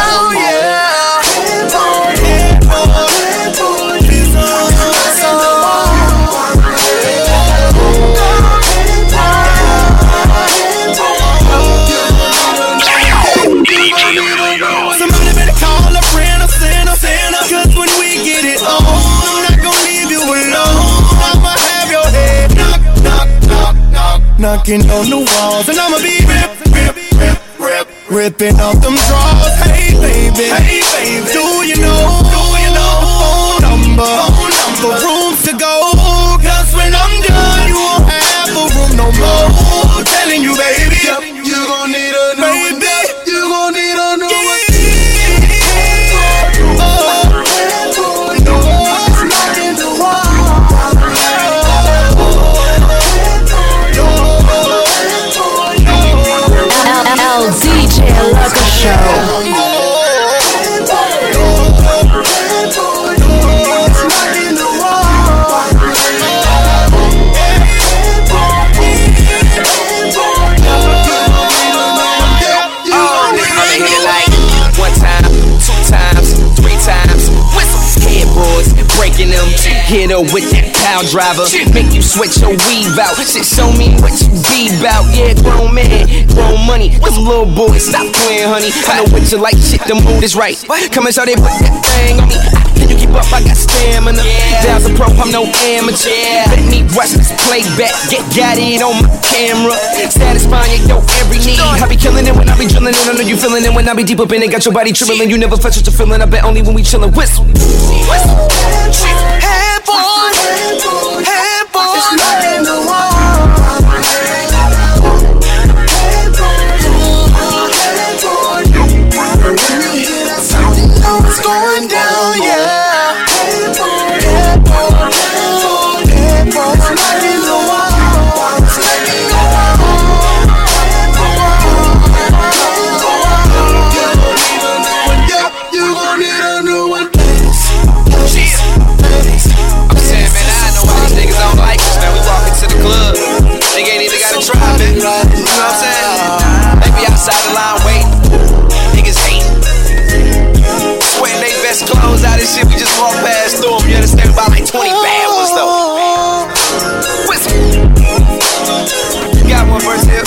Somebody better call a friend or Santa, Santa. Cause when we get it on, I'm not gonna leave you alone. I'ma have your head knock, knock, knock, knock, knocking on the walls. And I'ma be rip, rip, rip, rip, ripping off them drawers. Hey baby, hey baby, do you know, do you know the phone number, phone number, rooms to go. Cause when I'm done, you won't have a room no more. I'm telling you baby, yep, you gon' need a new baby. You gon' need a new one. El D J Loco Show. Leo with that power driver. Make you switch your weave out. Shit, show me what you be about. Yeah, grown man, grown money. Them little boys, stop playing, honey. I know what you like, shit, the mood is right. Come and show they put that thing on me. Can you keep up? I got stamina. Down the pro, I'm no amateur. Let me watch this playback. Get got it on my camera. Satisfying your every need. I be killing it when I be drilling it. I know you feeling it when I be deep up in it. Got your body trembling. You never felt such a feeling. I bet only when we chillin'. Whistle, whistle. Hey boy, hey boy, in the wall. It's going down, yeah. Hey boy, hey boy, hey boy, light in the wall. It's making the wall. You gon' need a new one. I'm saying, man, I know why these niggas don't like us, man. We walk into the club, nigga ain't even gotta try, man. You know what I'm saying? They be outside the line waiting. Niggas hate. Sweating they best clothes out of shit, we just walk past through them. You understand? About like twenty bad ones though. Whistle. You got one verse here.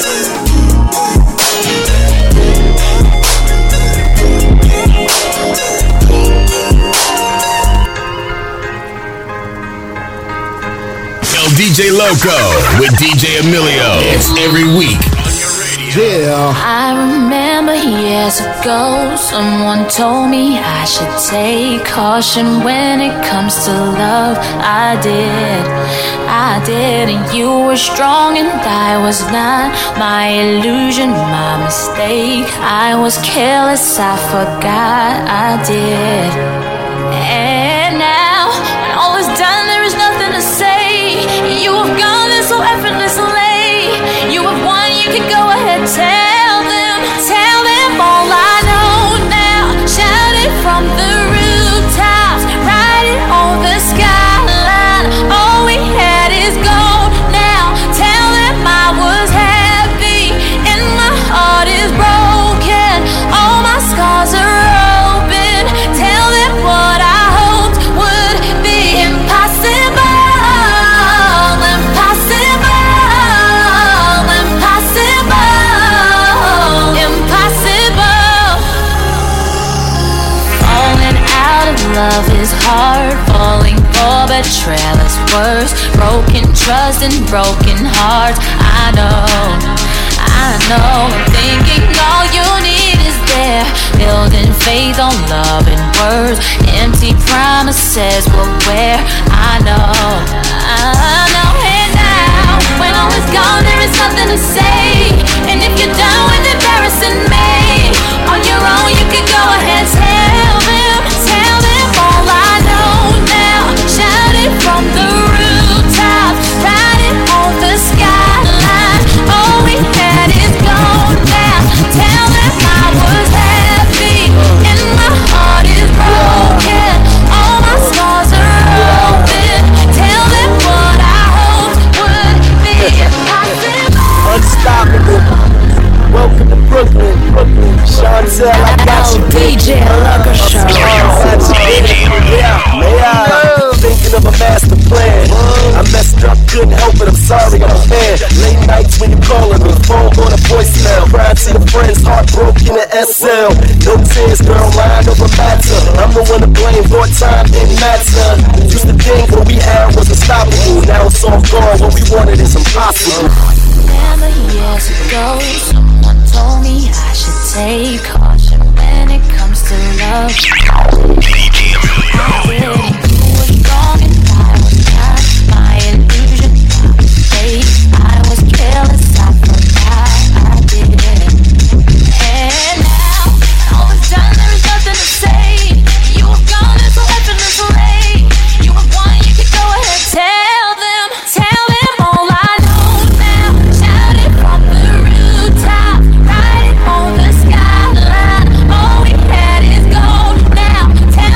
El D J Loco with D J Emilio. It's every week. Yeah. I remember years ago, someone told me I should take caution when it comes to love. I did, I did, and you were strong and I was not. My illusion, my mistake. I was careless, I forgot I did. And now, when all is done, there is nothing to say. You have gone there so effortlessly. You have won, you can go ahead, tell them, tell them all I know now. Shout it from the rooftops, write it on the skyline. All we had is gold now. Tell them I was happy and my heart is broken. All my scars are open. Tell them what I hoped would be impossible. Love is hard, falling for betrayal is worse. Broken trust and broken hearts. I know, I know. I'm thinking all you need is there. Building faith on love and words. Empty promises will wear. I know, I know. And now, when all is gone, there is nothing to say. And if you're done with embarrassing me, on your own you can go ahead, tell them, tell them. All I know now, shout it from the rooftops, write it on the skyline. All we had is gone now. Tell them I was happy and my heart is broken. All my scars are open. Tell them what I hoped would be impossible. Unstoppable. Welcome to Brooklyn, Brooklyn. Chantel, I got you. D J Loco Show. Yeah, yeah. Thinking of a master plan. I messed up, couldn't help it. I'm sorry, I'm a fan. Late nights when you calling me, phone on a voicemail. Crying to your friends, heartbroken at S L. No tears, girl, line over matter. I'm the one to blame. Thought time didn't matter. Used to think what we had was unstoppable. Now it's all gone. What we wanted is impossible. Remember years ago, someone told me I should take caution when it comes to love. I did, you were strong and I was not. My illusion, my mistake. I was careless, I forgot I did. And now, when all is done, there is nothing to say. You have gone and so effortlessly. You have won, you can go ahead, tell them, tell them all I know now. Shout it from the rooftop, write it on the skyline. All we had is gold now. Tell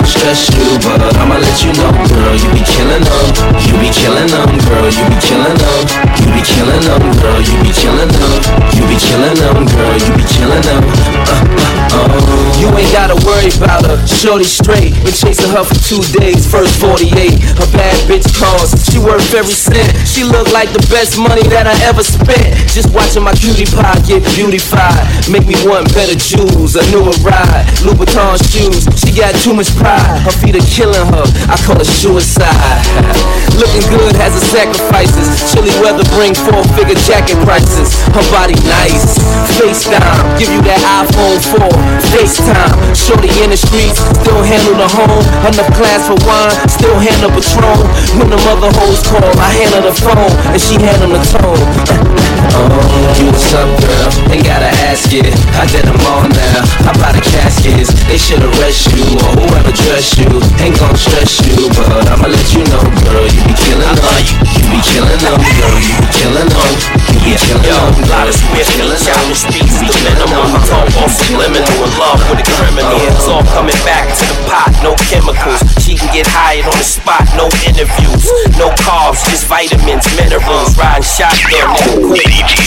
stress you, but I'ma let you know, girl, you be killing them. You be killing them, girl, you be killing them. You be killing them, girl, you be killing them. You be killing them, girl, you be killing them. Uh, uh, uh. You ain't gotta worry about her, shorty straight. Been chasing her for two days, first forty-eight. Her bad bitch calls, she worth every cent. She look like the best money that I ever spent. Just watching my cutie pie get beautified, make me want better jewels, a newer ride, Louboutin shoes. She got too much pride, her feet are killing her, I call it suicide. Looking good has its sacrifices. Chilly weather bring four-figure jacket prices. Her body nice, FaceTime, give you that iPhone four. FaceTime, shorty in the streets, still handle the home. Enough class for wine, still handle Patron. When the mother hoes call, I handle the phone, and she handle the tone. Oh, you what's up, girl? Ain't gotta ask it. I did them all now. I buy the caskets. They should arrest you or whoever dress you. Ain't gon' stress you, but I'ma let you know, girl. You be killing them. You be killing them, girl. You be killing them. You be killing them. A lot of Smith killing them. The streets, the minimum. Talk off subliminal in love with a criminal. It's all coming back to the pot. No chemicals. She can get hired on the spot. No interviews. No carbs. Just vitamins, minerals. Riding shotgun, nigga.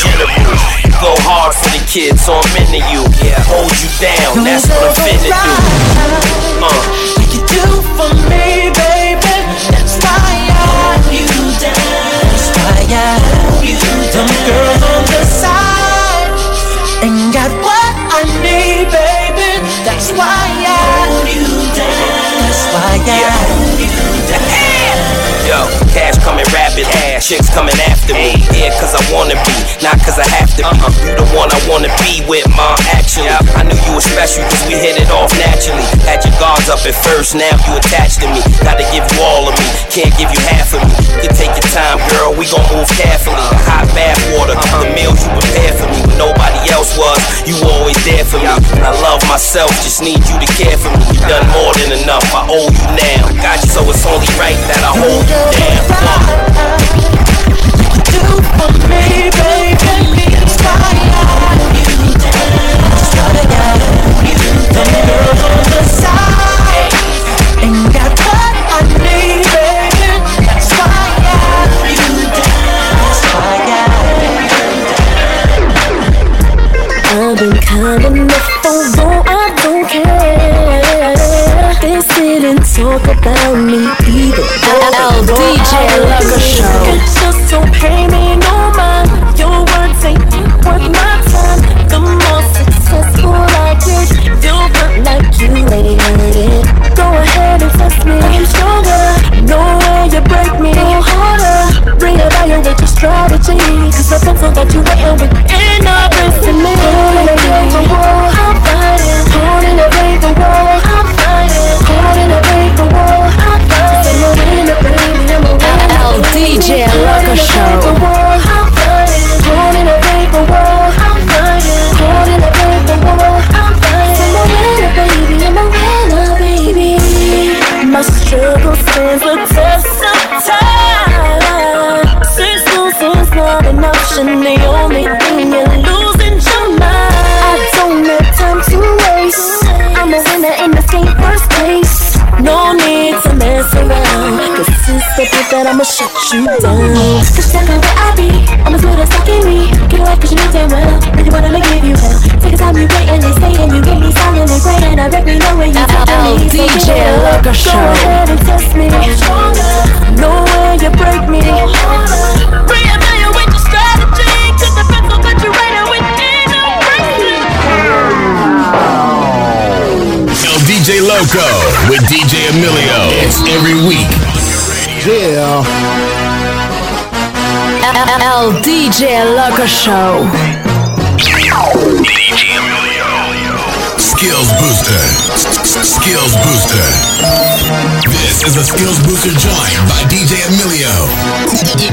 You go hard for the kids, so I'm into you. Yeah, hold you down, that's what I'm finna do. Uh. What you do for me, baby, that's why I hold you down. That's why I hold you down. Them girls on the side ain't got what I need, baby. That's why I hold you down. That's why I hold you down. Yo, cash coming rapid, ass chicks coming after me. Yeah, cause I wanna be, not cause I have to be. You the one I wanna be with, ma, actually. I knew you were special cause we hit it off naturally. Had your guards up at first, now you attached to me. Gotta give you all of me, can't give you half of me. You take your time, girl, we gon' move carefully. The hot bath water, the meals you prepared for me when nobody else was. You always there for me, and I love myself, just need you to care for me. You done more than enough, I owe you now. Got you, so it's only right that I hold you down. Do for me, baby. That's why I hold you down. That's why I hold you down. Them girls on the side ain't got what I need, baby. That's why I hold you down. That's why I hold you down. I've been kind enough, although I don't care. They sit and talk about me either. L D J Loco Show. It's just so pay me no mind. Your words ain't worth my time. The more successful I get, feel but like you ain't heard it. Go ahead and test me, I'm stronger. No way you break me, go harder. Bring it out with your strategy, cause the pencil that you waiting with ain't not bracing me. Holding a paper wall, I'm fighting. Holding a paper wall, I'm fighting. Holding a paper wall, I'm fighting. I'm a winner, baby, I'm a winner. L D J Loco Show. Holding a paper wall, I'm fighting. Holding a paper wall, I'm fighting. I'm a winner, baby, I'm a winner, baby. My struggle stands the test of time. Since losing's not an option, the only thing you're losing your mind. I don't have time to waste. I'm a winner in this game, first place. No need to mess around, cause it's the bit that I'ma shut you down. Cause check out where I be, I'm as good as fucking me. Get away cause you know damn well, really wanna give you hell. Take a time you wait and they say and you give me silent and great. And I reckon know when you touch me. D J Loco Show. Go ahead and test me, I'm stronger. No way you break me. Reevaluate your strategy, cause the pencil that you write it with ain't no breakthrough. D J Loco with D J Emilio. It's every week. Yeah. L D J Loco Show. D J Emilio. Skills Booster. Skills Booster. This is a Skills Booster joint by D J Emilio. D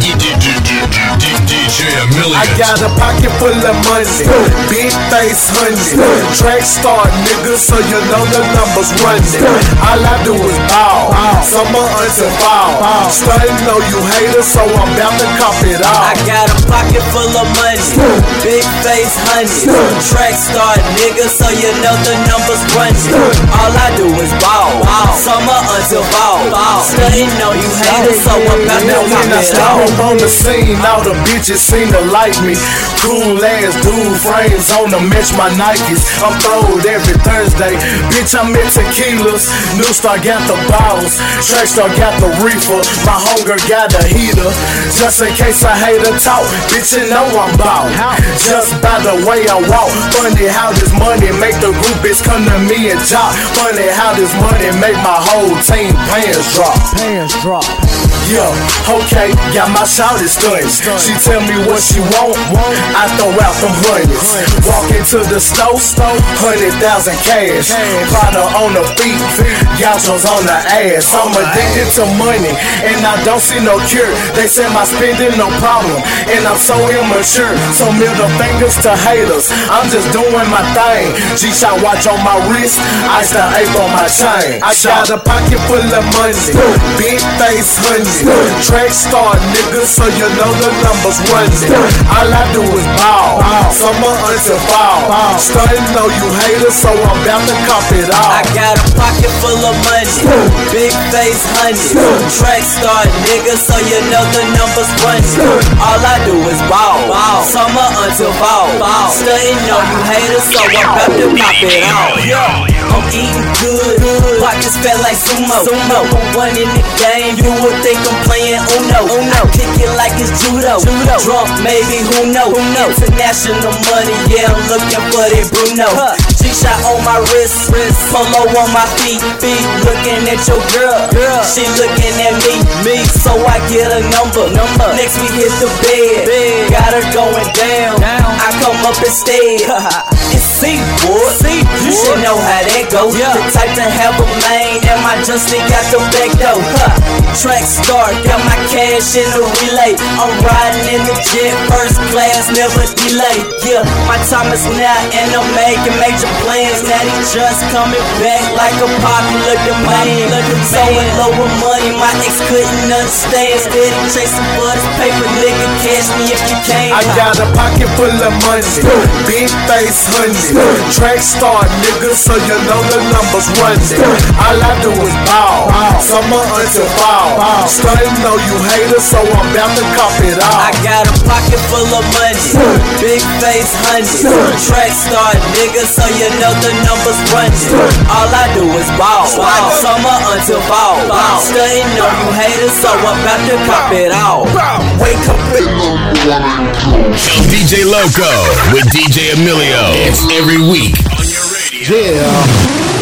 J Emilio. I got a pocket full of money, big face honey, track star nigga, so you know the numbers running. All I do is ball, summer until fall. Stunning know you haters, so I'm bound to cop it all. I got a pocket full of money, big face honey, track star nigga, so you know the numbers running. All I do is ball, summer Studying know you haters, so I'm about to now when I step up on the scene, all the bitches seem to like me. Cool ass dude, frames on to match my Nikes. I'm throwed every Thursday. Bitch, I'm at tequilas. New Star got the bottles. Track Star got the reefer. My hunger got the heater. Just in case I hate to talk, bitch, you know I'm bout. Just by the way I walk. Funny how this money make the groupies come to me and job. Funny how this money make my whole team pants drop. Pants drop. Yo, okay, got my shawty stunning. She tell me what she want, I throw out them hundreds. Walk into the store, hundred thousand cash. Prada on the feet, gauchos on the ass. I'm addicted to money, and I don't see no cure. They say my spending no problem, and I'm so immature. So middle fingers to haters, I'm just doing my thing. G-Shot watch on my wrist, ice the ape on my chain. I got a pocket full of money, big face honey. Track Star nigga, so you know the numbers running. All I do is ball, summer until fall. Starting know you haters, so I'm bound to cop it all. I got a pocket full of money, big face honey. Track Star nigga, so you know the numbers running. All I do is ball, summer until fall. Starting know you haters, so I'm bound to cop it all. I'm eating good, pockets fat like sumo. Number one in the game, you would think I'm playing Uno. I kick it like it's judo. Drunk, maybe, who know? International money, yeah, I'm looking for that Bruno. G-Shot on my wrist, polo on my feet, feet. Looking at your girl, she looking at me, me. So I get a number. Next we hit the bed, got her going down. I come up instead. It's C, boy. You should know how that goes. The type to have a main, and my Justin got the back door. Track Star, got my cash in the relay. I'm riding in the jet, first class, never delay. Yeah, my time is now, and I'm making major plans. Now they just coming back like a popular demand. So in lower money, my ex couldn't understand. Steady chasing for this paper, nigga, cash me if you can. I got a pocket full of money, big face honey. Track Star nigga, so you know the numbers running. All I do is ball, summer until fall. Starting know you haters, so I'm bound to cop it all. I got a pocket full of money, big face honey. Track Star nigga, so you know the numbers running. All I do is ball, summer until fall. Starting know you haters, so I'm bound to cop it all. Wake up, El D J Loco with D J Emilio. It's every week on your radio. Yeah.